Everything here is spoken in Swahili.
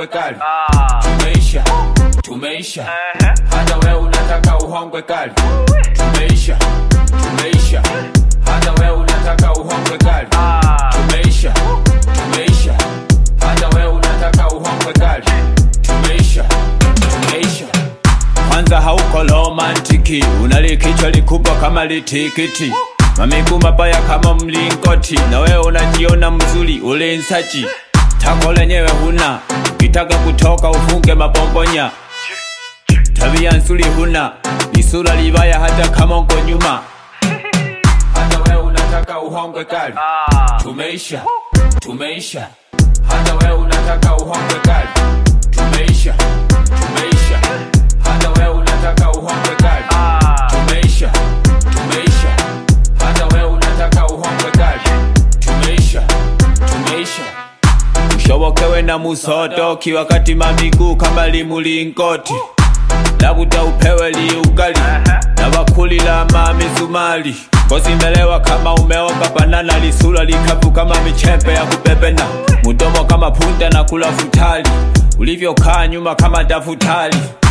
uhongwe kali. Tumeisha hata wewe unataka uhongwe kali. Tumeisha hata wewe unataka uhongwe kali. Tumeisha hata wewe unataka uhongwe kali. Tumeisha kwanza hauko romantiki, unalikichwa likubwa kama litikiti, mamigu mabaya kama mlingoti, na wewe unajiona mzuri ule nsaji. Tako lenyewe huna, ukitaka kutoka ufunge mabombonya. Tabia nzuri huna, isura libaya hata kama uko nyuma. Hata wewe unataka uhongwe kali. Tumeisha hata wewe unataka uhongwe kali. Tumeisha hata wewe unataka uhongwe kali. Tumeisha hata wewe unataka uhongwe kali. Tumeisha ushobokewe na musodoki wakati mamigu kama limulingoti. Labuda upewe liugali na bakuli la mamizumali. Ngozi melewa kama umeoga banana, lisura likapu kama michepe ya kupepena. Mudomo kama punda na kula futali, ulivyo kaa nyuma kama dafutali.